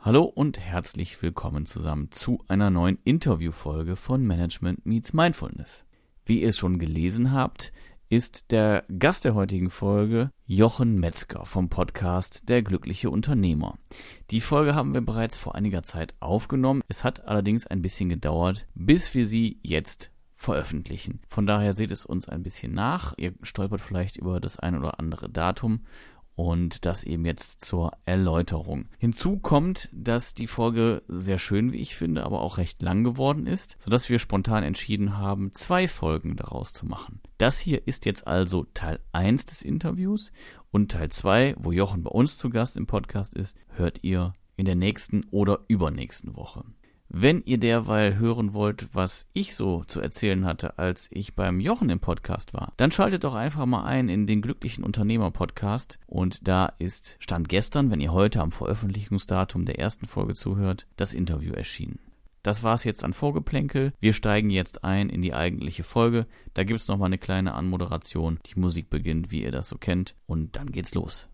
Hallo und herzlich willkommen zusammen zu einer neuen Interviewfolge von Management Meets Mindfulness. Wie ihr es schon gelesen habt, ist der Gast der heutigen Folge Jochen Metzger vom Podcast Der glückliche Unternehmer. Die Folge haben wir bereits vor einiger Zeit aufgenommen. Es hat allerdings ein bisschen gedauert, bis wir sie jetzt veröffentlichen. Von daher seht es uns ein bisschen nach. Ihr stolpert vielleicht über das ein oder andere Datum. Und das eben jetzt zur Erläuterung. Hinzu kommt, dass die Folge sehr schön, wie ich finde, aber auch recht lang geworden ist, sodass wir spontan entschieden haben, 2 Folgen daraus zu machen. Das hier ist jetzt also Teil 1 des Interviews und Teil 2, wo Jochen bei uns zu Gast im Podcast ist, hört ihr in der nächsten oder übernächsten Woche. Wenn ihr derweil hören wollt, was ich so zu erzählen hatte, als ich beim Jochen im Podcast war, dann schaltet doch einfach mal ein in den glücklichen Unternehmer Podcast und da ist Stand gestern, wenn ihr heute am Veröffentlichungsdatum der ersten Folge zuhört, das Interview erschienen. Das war's jetzt an Vorgeplänkel. Wir steigen jetzt ein in die eigentliche Folge. Da gibt's noch mal eine kleine Anmoderation. Die Musik beginnt, wie ihr das so kennt, und dann geht's los.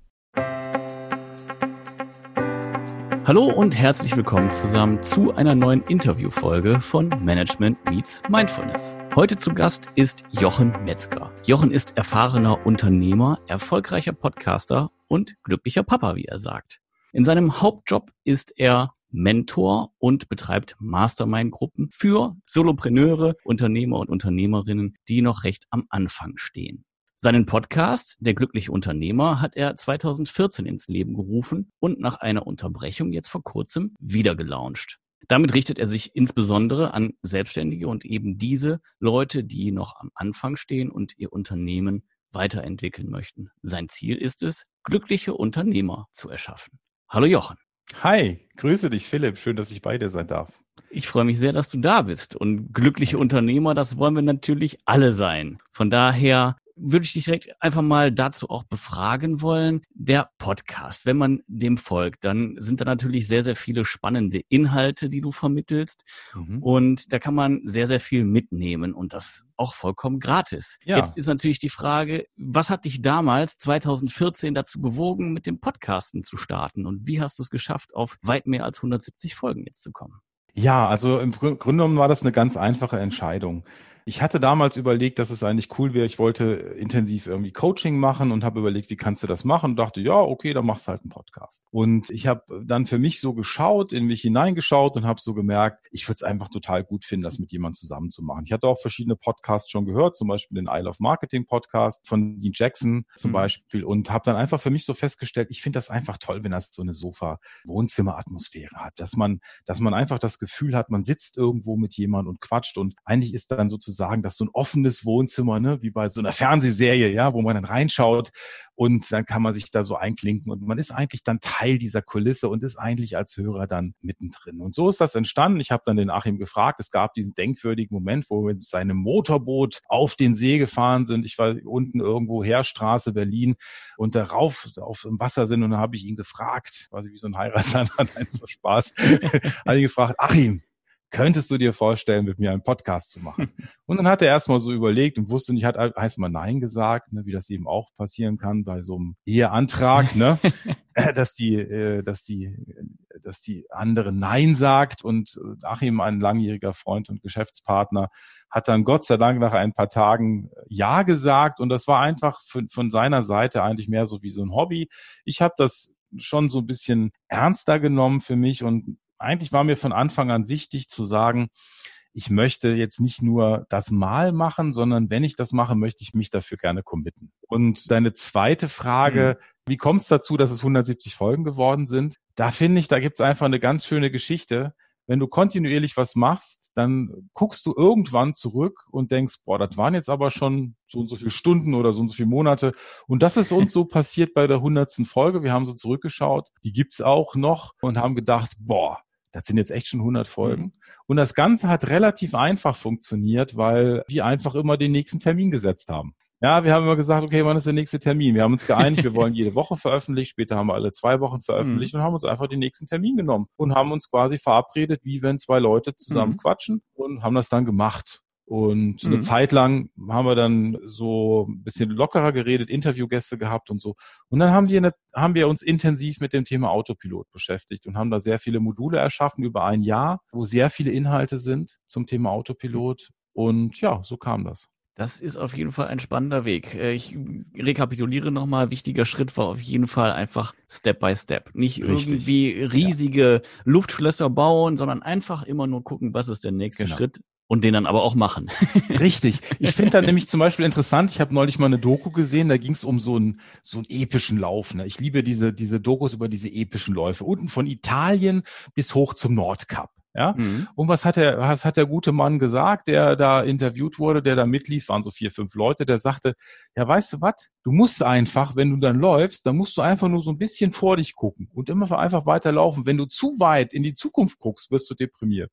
Hallo und herzlich willkommen zusammen zu einer neuen Interviewfolge von Management Meets Mindfulness. Heute zu Gast ist Jochen Metzger. Jochen ist erfahrener Unternehmer, erfolgreicher Podcaster und glücklicher Papa, wie er sagt. In seinem Hauptjob ist er Mentor und betreibt Mastermind-Gruppen für Solopreneure, Unternehmer und Unternehmerinnen, die noch recht am Anfang stehen. Seinen Podcast, Der glückliche Unternehmer, hat er 2014 ins Leben gerufen und nach einer Unterbrechung jetzt vor kurzem wieder gelauncht. Damit richtet er sich insbesondere an Selbstständige und eben diese Leute, die noch am Anfang stehen und ihr Unternehmen weiterentwickeln möchten. Sein Ziel ist es, glückliche Unternehmer zu erschaffen. Hallo Jochen. Hi, grüße dich Philipp, schön, dass ich bei dir sein darf. Ich freue mich sehr, dass du da bist und glückliche Unternehmer, das wollen wir natürlich alle sein. Von daher würde ich dich direkt einfach mal dazu auch befragen wollen. Der Podcast, wenn man dem folgt, dann sind da natürlich sehr, sehr viele spannende Inhalte, die du vermittelst. Und da kann man sehr, sehr viel mitnehmen und das auch vollkommen gratis. Ja. Jetzt ist natürlich die Frage, was hat dich damals 2014 dazu bewogen, mit dem Podcasten zu starten und wie hast du es geschafft, auf weit mehr als 170 Folgen jetzt zu kommen? Ja, also im Grunde genommen war das eine ganz einfache Entscheidung. Ich hatte damals überlegt, dass es eigentlich cool wäre. Ich wollte intensiv irgendwie Coaching machen und habe überlegt, wie kannst du das machen? Und dachte, ja, okay, dann machst du halt einen Podcast. Und ich habe dann für mich so geschaut, in mich hineingeschaut und habe so gemerkt, ich würde es einfach total gut finden, das mit jemandem zusammen zu machen. Ich hatte auch verschiedene Podcasts schon gehört, zum Beispiel den Isle of Marketing Podcast von Dean Jackson zum Beispiel und habe dann einfach für mich so festgestellt, ich finde das einfach toll, wenn das so eine Sofa-Wohnzimmer-Atmosphäre hat, dass man einfach das Gefühl hat, man sitzt irgendwo mit jemandem und quatscht und eigentlich ist dann sozusagen das so ein offenes Wohnzimmer, ne, wie bei so einer Fernsehserie, ja, wo man dann reinschaut und dann kann man sich da so einklinken und man ist eigentlich dann Teil dieser Kulisse und ist eigentlich als Hörer dann mittendrin. Und so ist das entstanden. Ich habe dann den Achim gefragt, es gab diesen denkwürdigen Moment, wo wir mit seinem Motorboot auf den See gefahren sind. Ich war unten irgendwo Heerstraße, Berlin und darauf auf dem Wasser sind und dann habe ich ihn gefragt, quasi wie so ein Heiratsantrag, nein, so Spaß, habe ich gefragt, Achim, könntest du dir vorstellen, mit mir einen Podcast zu machen? Und dann hat er erstmal so überlegt und wusste nicht, hat erstmal Nein gesagt, ne, wie das eben auch passieren kann bei so einem Eheantrag, ne, dass die andere Nein sagt und Achim, ein langjähriger Freund und Geschäftspartner, hat dann Gott sei Dank nach ein paar Tagen Ja gesagt und das war einfach von seiner Seite eigentlich mehr so wie so ein Hobby. Ich habe das schon so ein bisschen ernster genommen für mich und eigentlich war mir von Anfang an wichtig zu sagen, ich möchte jetzt nicht nur das mal machen, sondern wenn ich das mache, möchte ich mich dafür gerne committen. Und deine zweite Frage, wie kommt es dazu, dass es 170 Folgen geworden sind? Da finde ich, da gibt es einfach eine ganz schöne Geschichte. Wenn du kontinuierlich was machst, dann guckst du irgendwann zurück und denkst, boah, das waren jetzt aber schon so und so viele Stunden oder so und so viele Monate. Und das ist uns so passiert bei der 100. Folge. Wir haben so zurückgeschaut, die gibt's auch noch und haben gedacht, boah, das sind jetzt echt schon 100 Folgen. Und das Ganze hat relativ einfach funktioniert, weil wir einfach immer den nächsten Termin gesetzt haben. Ja, wir haben immer gesagt, okay, wann ist der nächste Termin? Wir haben uns geeinigt, wir wollen jede Woche veröffentlichen. Später haben wir alle 2 Wochen veröffentlicht und haben uns einfach den nächsten Termin genommen und haben uns quasi verabredet, wie wenn 2 Leute zusammen quatschen und haben das dann gemacht. Und eine Zeit lang haben wir dann so ein bisschen lockerer geredet, Interviewgäste gehabt und so. Und dann haben wir uns intensiv mit dem Thema Autopilot beschäftigt und haben da sehr viele Module erschaffen über ein Jahr, wo sehr viele Inhalte sind zum Thema Autopilot. Und ja, so kam das. Das ist auf jeden Fall ein spannender Weg. Ich rekapituliere nochmal. Wichtiger Schritt war auf jeden Fall einfach Step by Step. Nicht Richtig. irgendwie riesige Luftschlösser bauen, sondern einfach immer nur gucken, was ist der nächste Schritt und den dann aber auch machen. Richtig. Ich finde da nämlich zum Beispiel interessant, ich habe neulich mal eine Doku gesehen, da ging es um so einen epischen Lauf. Ne? Ich liebe diese Dokus über diese epischen Läufe. Unten von Italien bis hoch zum Nordkap. Ja. Und was hat der gute Mann gesagt, der da interviewt wurde, der da mitlief, waren so 4, 5 Leute, der sagte, ja, weißt du was? Du musst einfach, wenn du dann läufst, dann musst du einfach nur so ein bisschen vor dich gucken und immer einfach weiterlaufen. Wenn du zu weit in die Zukunft guckst, wirst du deprimiert.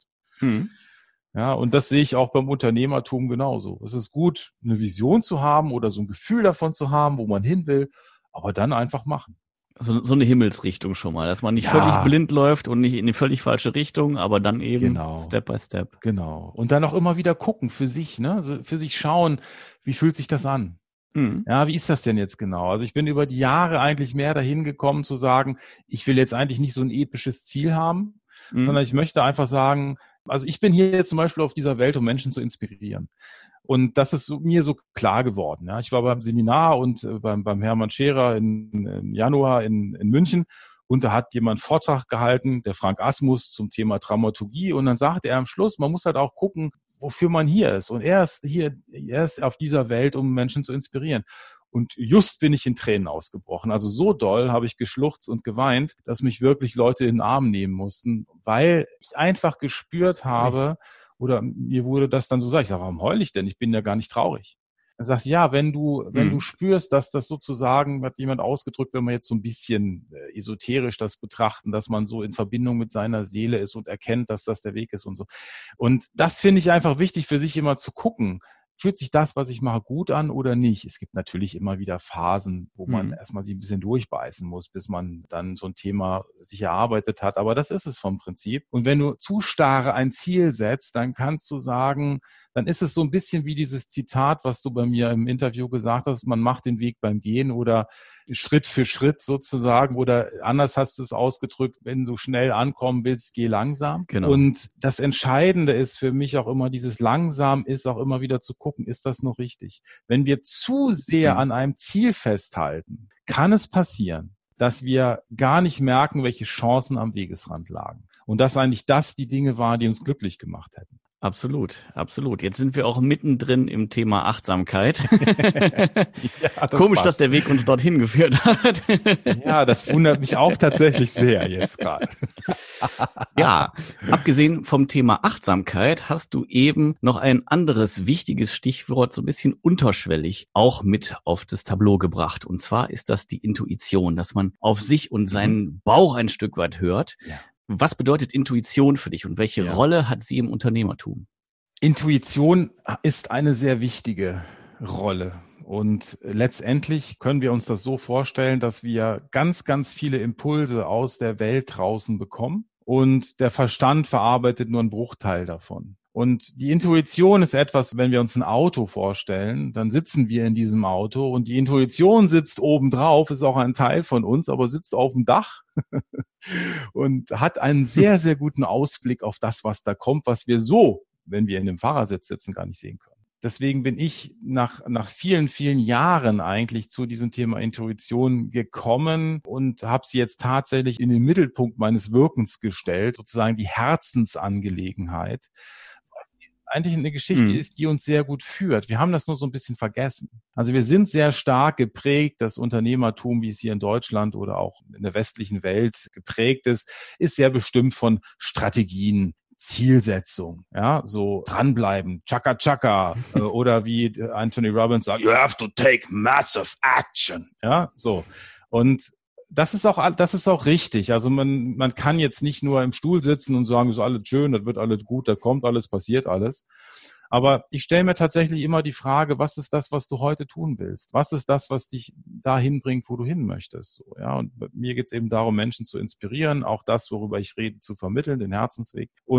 Ja, und das sehe ich auch beim Unternehmertum genauso. Es ist gut, eine Vision zu haben oder so ein Gefühl davon zu haben, wo man hin will, aber dann einfach machen. So eine Himmelsrichtung schon mal, dass man nicht völlig blind läuft und nicht in die völlig falsche Richtung, aber dann eben Step by Step. Genau. Und dann auch immer wieder gucken für sich, ne? Also für sich schauen, wie fühlt sich das an? Ja, wie ist das denn jetzt genau? Also ich bin über die Jahre eigentlich mehr dahin gekommen zu sagen, ich will jetzt eigentlich nicht so ein episches Ziel haben, sondern ich möchte einfach sagen, also ich bin hier jetzt zum Beispiel auf dieser Welt, um Menschen zu inspirieren. Und das ist mir so klar geworden. Ja. Ich war beim Seminar und beim Hermann Scherer im Januar in München und da hat jemand einen Vortrag gehalten, der Frank Asmus, zum Thema Dramaturgie. Und dann sagte er am Schluss, man muss halt auch gucken, wofür man hier ist. Und er ist auf dieser Welt, um Menschen zu inspirieren. Und just bin ich in Tränen ausgebrochen. Also so doll habe ich geschluchzt und geweint, dass mich wirklich Leute in den Arm nehmen mussten, weil ich einfach gespürt habe, oder mir wurde das dann so gesagt, ich sage, warum heule ich denn? Ich bin ja gar nicht traurig. Er sagt, ja, wenn du spürst, dass das sozusagen, hat jemand ausgedrückt, wenn wir jetzt so ein bisschen esoterisch das betrachten, dass man so in Verbindung mit seiner Seele ist und erkennt, dass das der Weg ist und so. Und das finde ich einfach wichtig für sich immer zu gucken. Fühlt sich das, was ich mache, gut an oder nicht? Es gibt natürlich immer wieder Phasen, wo man erstmal sich ein bisschen durchbeißen muss, bis man dann so ein Thema sich erarbeitet hat. Aber das ist es vom Prinzip. Und wenn du zu starr ein Ziel setzt, dann kannst du sagen, dann ist es so ein bisschen wie dieses Zitat, was du bei mir im Interview gesagt hast, man macht den Weg beim Gehen oder Schritt für Schritt sozusagen, oder anders hast du es ausgedrückt, wenn du schnell ankommen willst, geh langsam. Genau. Und das Entscheidende ist für mich auch immer, dieses langsam ist auch immer wieder zu gucken, ist das noch richtig? Wenn wir zu sehr an einem Ziel festhalten, kann es passieren, dass wir gar nicht merken, welche Chancen am Wegesrand lagen. Und dass eigentlich das die Dinge waren, die uns glücklich gemacht hätten. Absolut, absolut. Jetzt sind wir auch mittendrin im Thema Achtsamkeit. Ja, Komisch, passt. dass der Weg uns dorthin geführt hat. Ja, das wundert mich auch tatsächlich sehr jetzt gerade. Ja, abgesehen vom Thema Achtsamkeit hast du eben noch ein anderes wichtiges Stichwort so ein bisschen unterschwellig auch mit auf das Tableau gebracht. Und zwar ist das die Intuition, dass man auf sich und seinen Bauch ein Stück weit hört. Ja. Was bedeutet Intuition für dich und welche Rolle hat sie im Unternehmertum? Intuition ist eine sehr wichtige Rolle. Und letztendlich können wir uns das so vorstellen, dass wir ganz, ganz viele Impulse aus der Welt draußen bekommen und der Verstand verarbeitet nur einen Bruchteil davon. Und die Intuition ist etwas, wenn wir uns ein Auto vorstellen, dann sitzen wir in diesem Auto und die Intuition sitzt oben drauf, ist auch ein Teil von uns, aber sitzt auf dem Dach und hat einen sehr, sehr guten Ausblick auf das, was da kommt, was wir so, wenn wir in dem Fahrersitz sitzen, gar nicht sehen können. Deswegen bin ich nach vielen, vielen Jahren eigentlich zu diesem Thema Intuition gekommen und habe sie jetzt tatsächlich in den Mittelpunkt meines Wirkens gestellt, sozusagen die Herzensangelegenheit. Eigentlich eine Geschichte ist, die uns sehr gut führt. Wir haben das nur so ein bisschen vergessen. Also wir sind sehr stark geprägt, das Unternehmertum, wie es hier in Deutschland oder auch in der westlichen Welt geprägt ist sehr bestimmt von Strategien, Zielsetzung, ja, so dranbleiben, Chaka Chaka, oder wie Anthony Robbins sagt, you have to take massive action, ja, so. Und das ist auch richtig. Also man kann jetzt nicht nur im Stuhl sitzen und sagen, so alles schön, das wird alles gut, da kommt alles, passiert alles. Aber ich stelle mir tatsächlich immer die Frage, was ist das, was du heute tun willst? Was ist das, was dich dahin bringt, wo du hin möchtest? So, ja, und mir geht es eben darum, Menschen zu inspirieren, auch das, worüber ich rede, zu vermitteln, den Herzensweg. Und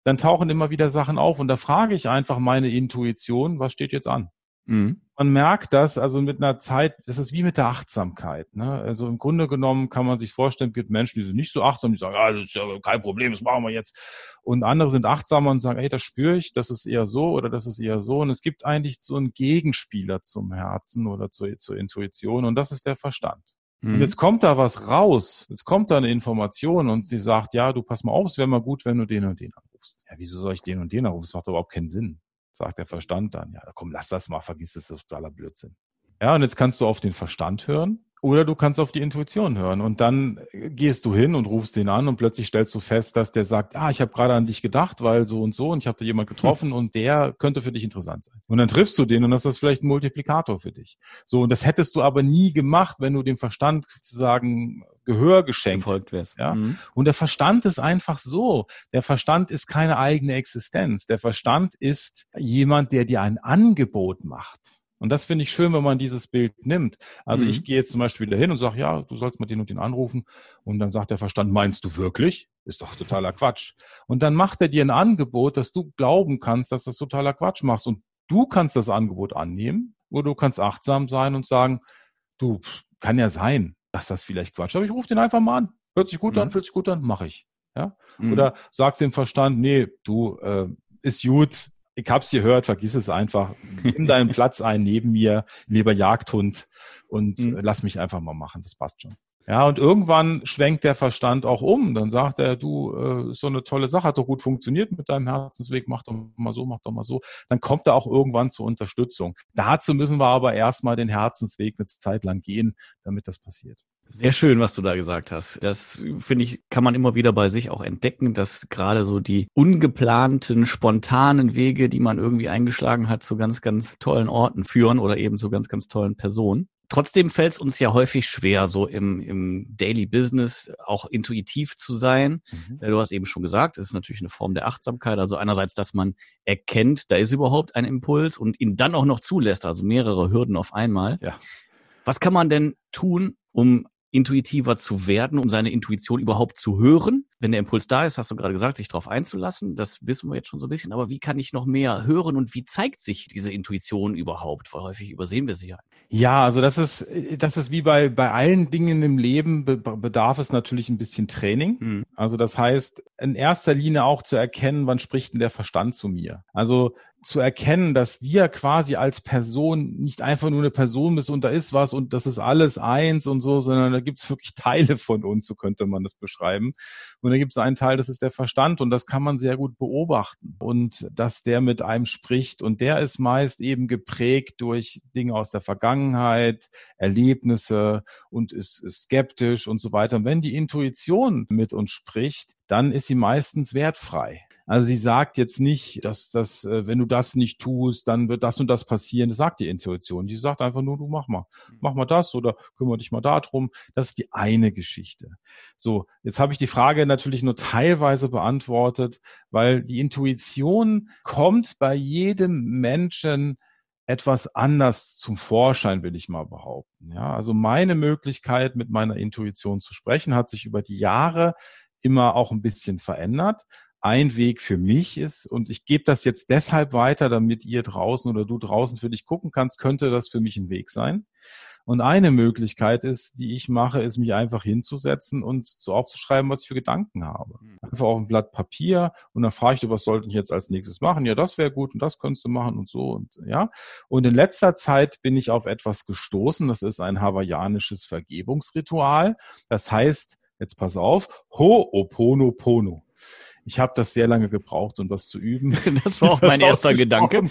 dann tauchen immer wieder Sachen auf und da frage ich einfach meine Intuition, was steht jetzt an? Mhm. Man merkt das, also mit einer Zeit, das ist wie mit der Achtsamkeit, ne? Also im Grunde genommen kann man sich vorstellen, es gibt Menschen, die sind nicht so achtsam, die sagen, ja, das ist ja kein Problem, das machen wir jetzt. Und andere sind achtsamer und sagen, ey, das spüre ich, das ist eher so oder das ist eher so. Und es gibt eigentlich so einen Gegenspieler zum Herzen oder zur Intuition und das ist der Verstand. Und jetzt kommt da was raus, jetzt kommt da eine Information und sie sagt, ja, du pass mal auf, es wäre mal gut, wenn du den und den anrufst. Ja, wieso soll ich den und den anrufen? Das macht doch überhaupt keinen Sinn. Sagt der Verstand dann, ja, komm, lass das mal, vergiss das, das ist totaler Blödsinn. Ja, und jetzt kannst du auf den Verstand hören oder du kannst auf die Intuition hören und dann gehst du hin und rufst den an und plötzlich stellst du fest, dass der sagt, ich habe gerade an dich gedacht, weil so und ich habe da jemand getroffen und der könnte für dich interessant sein. Und dann triffst du den und das ist vielleicht ein Multiplikator für dich. So, und das hättest du aber nie gemacht, wenn du dem Verstand sozusagen Gehör geschenkt gefolgt wärst. Ja? Und der Verstand ist einfach so. Der Verstand ist keine eigene Existenz. Der Verstand ist jemand, der dir ein Angebot macht. Und das finde ich schön, wenn man dieses Bild nimmt. Also ich gehe jetzt zum Beispiel wieder hin und sage, ja, du sollst mal den und den anrufen. Und dann sagt der Verstand, meinst du wirklich? Ist doch totaler Quatsch. Und dann macht er dir ein Angebot, dass du glauben kannst, dass das totaler Quatsch machst. Und du kannst das Angebot annehmen oder du kannst achtsam sein und sagen, du, kann ja sein, dass das vielleicht Quatsch, aber ich rufe den einfach mal an. Hört sich gut an, fühlt sich gut an, mache ich. Ja? Oder sagst dem Verstand, nee, du, ist gut, ich hab's gehört, vergiss es einfach. Nimm deinen Platz ein neben mir, lieber Jagdhund und lass mich einfach mal machen, das passt schon. Ja, und irgendwann schwenkt der Verstand auch um. Dann sagt er, du, ist so eine tolle Sache, hat doch gut funktioniert mit deinem Herzensweg, mach doch mal so, mach doch mal so. Dann kommt er auch irgendwann zur Unterstützung. Dazu müssen wir aber erstmal den Herzensweg eine Zeit lang gehen, damit das passiert. Sehr schön, was du da gesagt hast. Das, finde ich, kann man immer wieder bei sich auch entdecken, dass gerade so die ungeplanten, spontanen Wege, die man irgendwie eingeschlagen hat, zu ganz, ganz tollen Orten führen oder eben zu ganz, ganz tollen Personen. Trotzdem fällt es uns ja häufig schwer, so im Daily Business auch intuitiv zu sein. Du hast eben schon gesagt, es ist natürlich eine Form der Achtsamkeit. Also einerseits, dass man erkennt, da ist überhaupt ein Impuls und ihn dann auch noch zulässt, also mehrere Hürden auf einmal. Ja. Was kann man denn tun, um intuitiver zu werden, um seine Intuition überhaupt zu hören? Wenn der Impuls da ist, hast du gerade gesagt, sich darauf einzulassen. Das wissen wir jetzt schon so ein bisschen. Aber wie kann ich noch mehr hören und wie zeigt sich diese Intuition überhaupt? Weil häufig übersehen wir sie ja. Ja, also das ist wie bei allen Dingen im Leben bedarf es natürlich ein bisschen Training. Also das heißt, in erster Linie auch zu erkennen, wann spricht denn der Verstand zu mir? Also zu erkennen, dass wir quasi als Person nicht einfach nur eine Person bist und da ist was und das ist alles eins und so, sondern da gibt's wirklich Teile von uns, so könnte man das beschreiben. Und da gibt's einen Teil, das ist der Verstand und das kann man sehr gut beobachten und dass der mit einem spricht und der ist meist eben geprägt durch Dinge aus der Vergangenheit, Erlebnisse und ist skeptisch und so weiter. Und wenn die Intuition mit uns spricht, dann ist sie meistens wertfrei. Also sie sagt jetzt nicht, dass wenn du das nicht tust, dann wird das und das passieren. Das sagt die Intuition. Die sagt einfach nur, du mach mal das oder kümmere dich mal darum. Das ist die eine Geschichte. So, jetzt habe ich die Frage natürlich nur teilweise beantwortet, weil die Intuition kommt bei jedem Menschen etwas anders zum Vorschein, will ich mal behaupten. Ja, also meine Möglichkeit, mit meiner Intuition zu sprechen, hat sich über die Jahre immer auch ein bisschen verändert. Ein Weg für mich ist, und ich gebe das jetzt deshalb weiter, damit ihr draußen oder du draußen für dich gucken kannst, könnte das für mich ein Weg sein. Und eine Möglichkeit ist, die ich mache, ist, mich einfach hinzusetzen und so aufzuschreiben, was ich für Gedanken habe. Einfach auf ein Blatt Papier und dann frage ich dir, was sollte ich jetzt als nächstes machen? Ja, das wäre gut und das könntest du machen und so und ja. Und in letzter Zeit bin ich auf etwas gestoßen, das ist ein hawaiianisches Vergebungsritual. Das heißt, jetzt pass auf, Ho'oponopono. Ich habe das sehr lange gebraucht, um das zu üben. Das war auch mein erster Gedanke.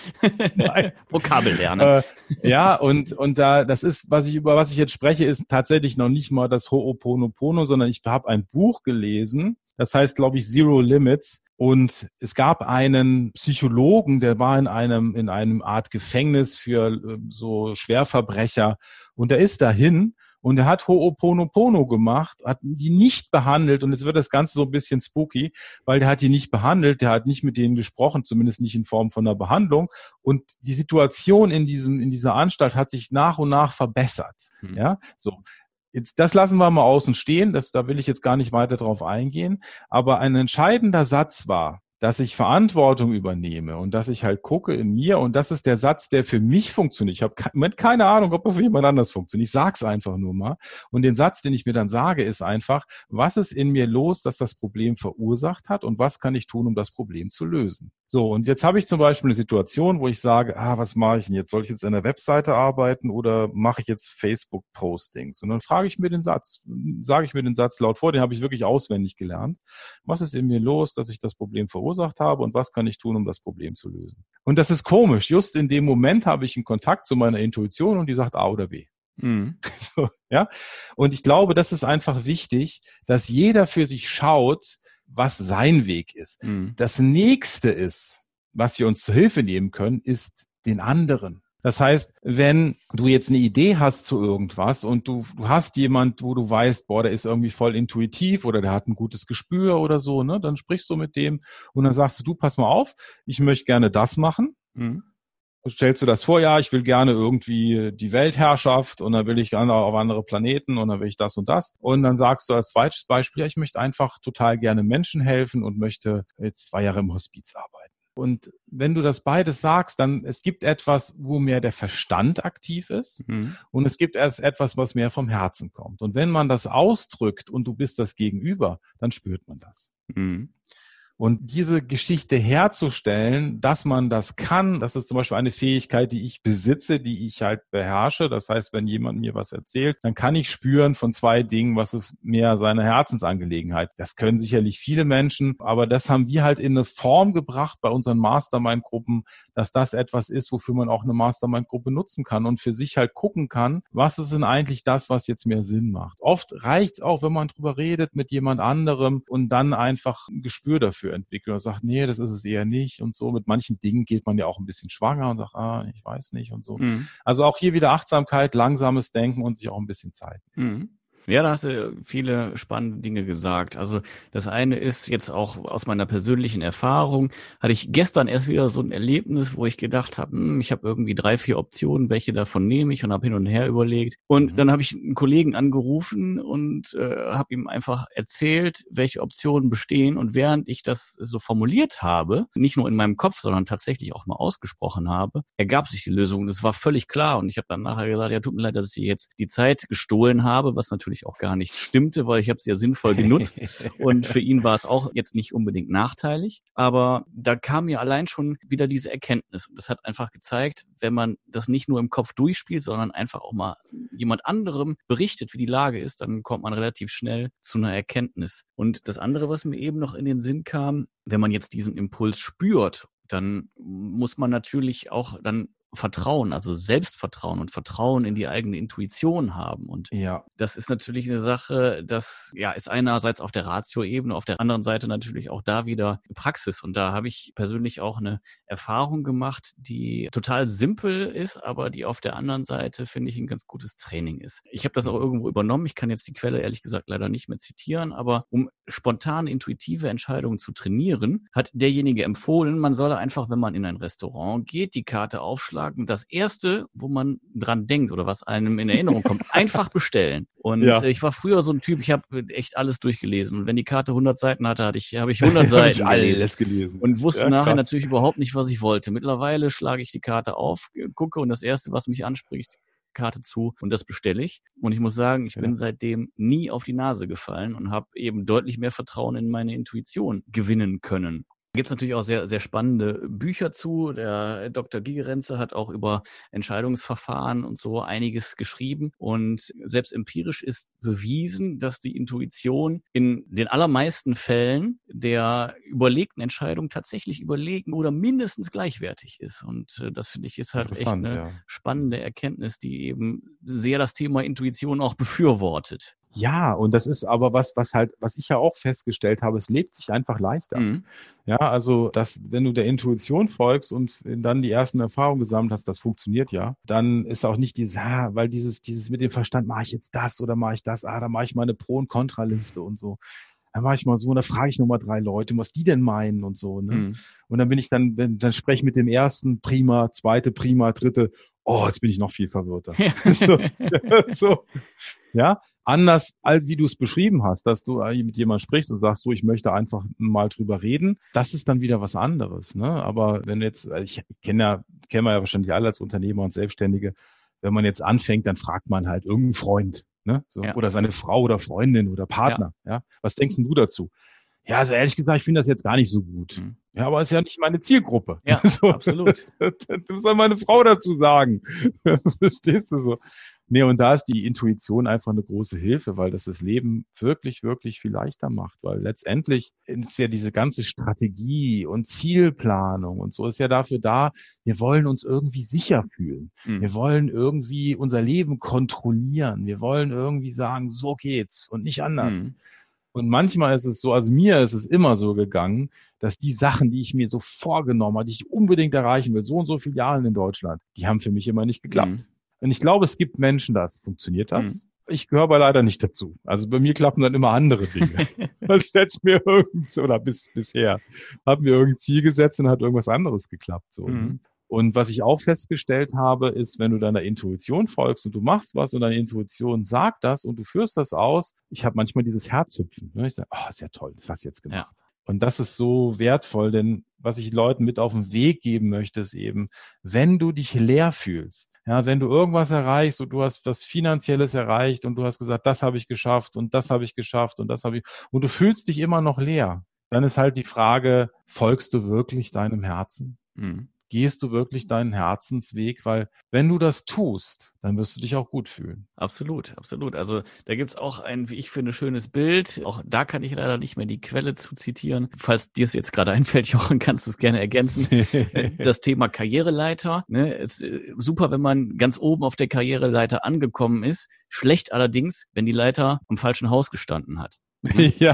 Vokabel lernen. Ja, und da, das ist, über was ich jetzt spreche, ist tatsächlich noch nicht mal das Ho'oponopono, sondern ich habe ein Buch gelesen, das heißt, glaube ich, Zero Limits. Und es gab einen Psychologen, der war in einem Art Gefängnis für so Schwerverbrecher. Und der ist dahin und er hat Ho'oponopono gemacht, hat die nicht behandelt. Und jetzt wird das Ganze so ein bisschen spooky, weil der hat die nicht behandelt, der hat nicht mit denen gesprochen, zumindest nicht in Form von einer Behandlung. Und die Situation in dieser Anstalt hat sich nach und nach verbessert. Ja, so. Jetzt, das lassen wir mal außen stehen, da will ich jetzt gar nicht weiter drauf eingehen, aber ein entscheidender Satz war, dass ich Verantwortung übernehme und dass ich halt gucke in mir, und das ist der Satz, der für mich funktioniert. Ich habe keine Ahnung, ob er für jemand anders funktioniert. Ich sag's einfach nur mal. Und den Satz, den ich mir dann sage, ist einfach: Was ist in mir los, dass das Problem verursacht hat, und was kann ich tun, um das Problem zu lösen? So, und jetzt habe ich zum Beispiel eine Situation, wo ich sage, was mache ich denn jetzt? Soll ich jetzt an der Webseite arbeiten oder mache ich jetzt Facebook-Postings? Und dann sage ich mir den Satz laut vor, den habe ich wirklich auswendig gelernt. Was ist in mir los, dass ich das Problem verursacht habe, und was kann ich tun, um das Problem zu lösen? Und das ist komisch. Just in dem Moment habe ich einen Kontakt zu meiner Intuition, und die sagt A oder B. Mhm. So, ja? Und ich glaube, das ist einfach wichtig, dass jeder für sich schaut, was sein Weg ist. Mhm. Das Nächste ist, was wir uns zur Hilfe nehmen können, ist den anderen. Das heißt, wenn du jetzt eine Idee hast zu irgendwas und du hast jemand, wo du weißt, der ist irgendwie voll intuitiv oder der hat ein gutes Gespür oder so, ne, dann sprichst du mit dem und dann sagst du, pass mal auf, ich möchte gerne das machen. Mhm. Stellst du das vor, ja, ich will gerne irgendwie die Weltherrschaft, und dann will ich gerne auf andere Planeten, und dann will ich das und das. Und dann sagst du als zweites Beispiel, ja, ich möchte einfach total gerne Menschen helfen und möchte jetzt 2 Jahre im Hospiz arbeiten. Und wenn du das beides sagst, dann es gibt etwas, wo mehr der Verstand aktiv ist, und es gibt erst etwas, was mehr vom Herzen kommt. Und wenn man das ausdrückt und du bist das Gegenüber, dann spürt man das. Mhm. Und diese Geschichte herzustellen, dass man das kann, das ist zum Beispiel eine Fähigkeit, die ich besitze, die ich halt beherrsche. Das heißt, wenn jemand mir was erzählt, dann kann ich spüren von 2 Dingen, was ist mehr seine Herzensangelegenheit. Das können sicherlich viele Menschen, aber das haben wir halt in eine Form gebracht bei unseren Mastermind-Gruppen, dass das etwas ist, wofür man auch eine Mastermind-Gruppe nutzen kann und für sich halt gucken kann, was ist denn eigentlich das, was jetzt mehr Sinn macht. Oft reicht's auch, wenn man drüber redet mit jemand anderem und dann einfach ein Gespür dafür entwickelt und sagt, nee, das ist es eher nicht und so. Mit manchen Dingen geht man ja auch ein bisschen schwanger und sagt, ich weiß nicht und so. Mhm. Also auch hier wieder Achtsamkeit, langsames Denken und sich auch ein bisschen Zeit. Mhm. Ja, da hast du viele spannende Dinge gesagt. Also das eine ist jetzt auch aus meiner persönlichen Erfahrung, hatte ich gestern erst wieder so ein Erlebnis, wo ich gedacht habe, ich habe irgendwie 3, 4 Optionen, welche davon nehme ich, und habe hin und her überlegt. Und dann habe ich einen Kollegen angerufen und habe ihm einfach erzählt, welche Optionen bestehen. Und während ich das so formuliert habe, nicht nur in meinem Kopf, sondern tatsächlich auch mal ausgesprochen habe, ergab sich die Lösung. Das war völlig klar. Und ich habe dann nachher gesagt, ja, tut mir leid, dass ich dir jetzt die Zeit gestohlen habe, was natürlich auch gar nicht stimmte, weil ich habe es ja sinnvoll genutzt und für ihn war es auch jetzt nicht unbedingt nachteilig, aber da kam mir allein schon wieder diese Erkenntnis, und das hat einfach gezeigt, wenn man das nicht nur im Kopf durchspielt, sondern einfach auch mal jemand anderem berichtet, wie die Lage ist, dann kommt man relativ schnell zu einer Erkenntnis. Und das andere, was mir eben noch in den Sinn kam, wenn man jetzt diesen Impuls spürt, dann muss man natürlich auch dann Vertrauen, also Selbstvertrauen und Vertrauen in die eigene Intuition haben. Und das ist natürlich eine Sache, das ist einerseits auf der Ratio-Ebene, auf der anderen Seite natürlich auch da wieder Praxis. Und da habe ich persönlich auch eine Erfahrung gemacht, die total simpel ist, aber die auf der anderen Seite, finde ich, ein ganz gutes Training ist. Ich habe das auch irgendwo übernommen. Ich kann jetzt die Quelle ehrlich gesagt leider nicht mehr zitieren, aber um spontan intuitive Entscheidungen zu trainieren, hat derjenige empfohlen, man solle einfach, wenn man in ein Restaurant geht, die Karte aufschlagen, das Erste, wo man dran denkt oder was einem in Erinnerung kommt, einfach bestellen. Und ich war früher so ein Typ, ich habe echt alles durchgelesen. Und wenn die Karte 100 Seiten hatte, habe ich 100 Seiten alles gelesen. Und wusste nachher natürlich überhaupt nicht, was ich wollte. Mittlerweile schlage ich die Karte auf, gucke und das Erste, was mich anspricht, Karte zu und das bestelle ich. Und ich muss sagen, ich bin seitdem nie auf die Nase gefallen und habe eben deutlich mehr Vertrauen in meine Intuition gewinnen können. Gibt es natürlich auch sehr, sehr spannende Bücher zu. Der Dr. Gigerenzer hat auch über Entscheidungsverfahren und so einiges geschrieben. Und selbst empirisch ist bewiesen, dass die Intuition in den allermeisten Fällen der überlegten Entscheidung tatsächlich überlegen oder mindestens gleichwertig ist. Und das finde ich ist halt echt eine spannende Erkenntnis, die eben sehr das Thema Intuition auch befürwortet. Ja, und das ist aber was ich ja auch festgestellt habe, es lebt sich einfach leichter. Mhm. Ja, also, wenn du der Intuition folgst und dann die ersten Erfahrungen gesammelt hast, das funktioniert ja, dann ist auch nicht weil dieses mit dem Verstand, mache ich jetzt das oder mache ich das, da mache ich mal eine Pro- und Kontraliste und so. Dann mache ich mal so, und da frage ich nochmal 3 Leute, was die denn meinen und so, ne? Mhm. Und dann dann spreche ich mit dem ersten prima, zweite prima, dritte, jetzt bin ich noch viel verwirrter. So. Ja, anders, als wie du es beschrieben hast, dass du mit jemandem sprichst und sagst, ich möchte einfach mal drüber reden. Das ist dann wieder was anderes, ne? Aber wenn jetzt, ich kennen wir ja wahrscheinlich alle als Unternehmer und Selbstständige, wenn man jetzt anfängt, dann fragt man halt irgendeinen Freund, ne? So, ja. Oder seine Frau oder Freundin oder Partner, ja. Was denkst denn du dazu? Ja, also ehrlich gesagt, ich finde das jetzt gar nicht so gut. Ja, aber ist ja nicht meine Zielgruppe. Ja, so, absolut. Das soll meine Frau dazu sagen. Verstehst du so? Nee, und da ist die Intuition einfach eine große Hilfe, weil das Leben wirklich, wirklich viel leichter macht. Weil letztendlich ist ja diese ganze Strategie und Zielplanung und so ist ja dafür da, wir wollen uns irgendwie sicher fühlen. Wir wollen irgendwie unser Leben kontrollieren. Wir wollen irgendwie sagen, so geht's und nicht anders. Und manchmal ist es so, also mir ist es immer so gegangen, dass die Sachen, die ich mir so vorgenommen habe, die ich unbedingt erreichen will, so und so Filialen in Deutschland, die haben für mich immer nicht geklappt. Und ich glaube, es gibt Menschen, da funktioniert das. Ich gehöre aber leider nicht dazu. Also bei mir klappen dann immer andere Dinge. Bisher haben wir irgendein Ziel gesetzt und hat irgendwas anderes geklappt. So. Und was ich auch festgestellt habe, ist, wenn du deiner Intuition folgst und du machst was und deine Intuition sagt das und du führst das aus, ich habe manchmal dieses Herzhüpfen. Ich sage, ist ja toll, das hast du jetzt gemacht. Ja. Und das ist so wertvoll, denn was ich Leuten mit auf den Weg geben möchte, ist eben, wenn du dich leer fühlst, ja, wenn du irgendwas erreichst und du hast was Finanzielles erreicht und du hast gesagt, das habe ich geschafft und das habe ich geschafft und das habe ich, und du fühlst dich immer noch leer, dann ist halt die Frage, folgst du wirklich deinem Herzen? Gehst du wirklich deinen Herzensweg? Weil wenn du das tust, dann wirst du dich auch gut fühlen. Absolut, absolut. Also da gibt's auch ein, wie ich finde, schönes Bild. Auch da kann ich leider nicht mehr die Quelle zu zitieren. Falls dir es jetzt gerade einfällt, Jochen, kannst du es gerne ergänzen. Das Thema Karriereleiter. Ne, ist super, wenn man ganz oben auf der Karriereleiter angekommen ist. Schlecht allerdings, wenn die Leiter am falschen Haus gestanden hat. Ja,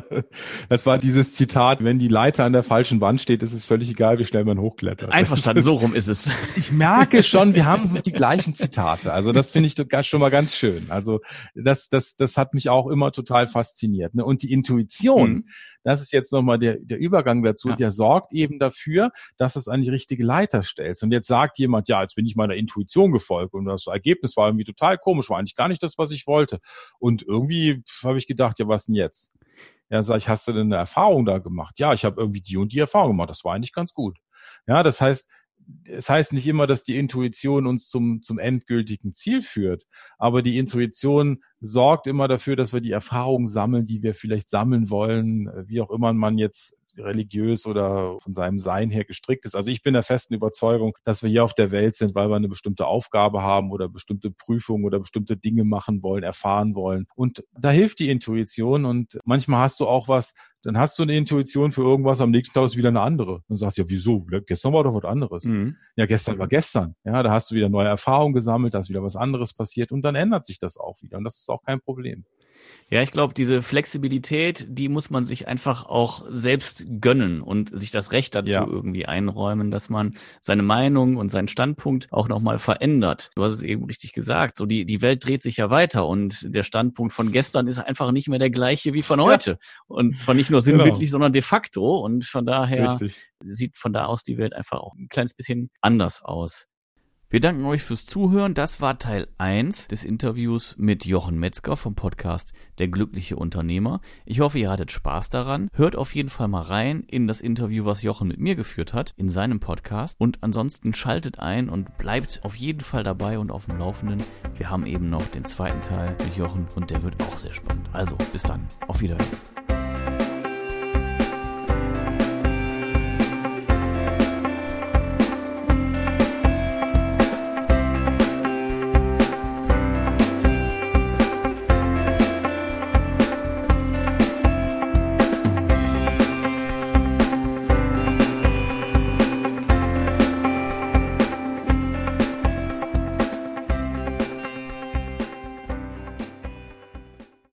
das war dieses Zitat, wenn die Leiter an der falschen Wand steht, ist es völlig egal, wie schnell man hochklettert. Einverstanden, so rum ist es. Ich merke schon, wir haben so die gleichen Zitate. Also das finde ich schon mal ganz schön. Also das hat mich auch immer total fasziniert. Ne? Und die Intuition, das ist jetzt nochmal der Übergang dazu, der sorgt eben dafür, dass es an die richtige Leiter stellst. Und jetzt sagt jemand, ja, jetzt bin ich meiner Intuition gefolgt und das Ergebnis war irgendwie total komisch, war eigentlich gar nicht das, was ich wollte. Und irgendwie habe ich gedacht, ja, was denn jetzt? Ja, sag ich, hast du denn eine Erfahrung da gemacht? Ja, ich habe irgendwie die und die Erfahrung gemacht. Das war eigentlich ganz gut. Ja, das heißt, es heißt nicht immer, dass die Intuition uns zum endgültigen Ziel führt, aber die Intuition sorgt immer dafür, dass wir die Erfahrungen sammeln, die wir vielleicht sammeln wollen, wie auch immer man jetzt religiös oder von seinem Sein her gestrickt ist. Also ich bin der festen Überzeugung, dass wir hier auf der Welt sind, weil wir eine bestimmte Aufgabe haben oder bestimmte Prüfungen oder bestimmte Dinge machen wollen, erfahren wollen. Und da hilft die Intuition und manchmal hast du auch was, dann hast du eine Intuition für irgendwas, am nächsten Tag ist wieder eine andere. Und sagst, ja, wieso? Gestern war doch was anderes. Ja, gestern war gestern. Ja, da hast du wieder neue Erfahrungen gesammelt, da ist wieder was anderes passiert und dann ändert sich das auch wieder. Und das ist auch kein Problem. Ja, ich glaube, diese Flexibilität, die muss man sich einfach auch selbst gönnen und sich das Recht dazu irgendwie einräumen, dass man seine Meinung und seinen Standpunkt auch nochmal verändert. Du hast es eben richtig gesagt, so die Welt dreht sich ja weiter und der Standpunkt von gestern ist einfach nicht mehr der gleiche wie von heute. Und zwar nicht nur sinnbildlich, sondern de facto und von daher sieht von da aus die Welt einfach auch ein kleines bisschen anders aus. Wir danken euch fürs Zuhören. Das war Teil 1 des Interviews mit Jochen Metzger vom Podcast Der glückliche Unternehmer. Ich hoffe, ihr hattet Spaß daran. Hört auf jeden Fall mal rein in das Interview, was Jochen mit mir geführt hat, in seinem Podcast. Und ansonsten schaltet ein und bleibt auf jeden Fall dabei und auf dem Laufenden. Wir haben eben noch den zweiten Teil mit Jochen und der wird auch sehr spannend. Also, bis dann. Auf Wiedersehen.